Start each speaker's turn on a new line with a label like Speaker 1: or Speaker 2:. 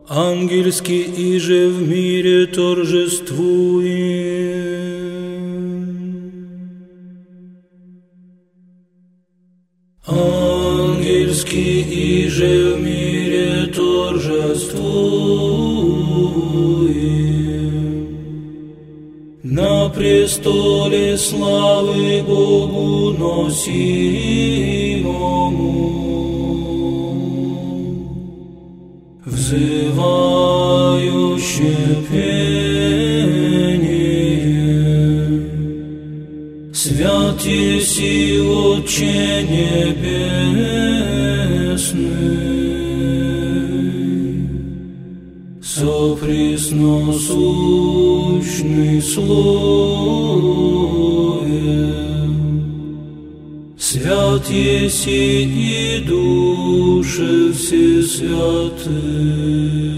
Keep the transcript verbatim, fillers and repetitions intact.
Speaker 1: ангельский иже в мире торжествует. Ангельский иже в мире торжествует. На престоле славы Богу носимому, взывающее пение. Свят еси, Отче небесный, сопресносущный Слове. Свят еси и Душе все святые.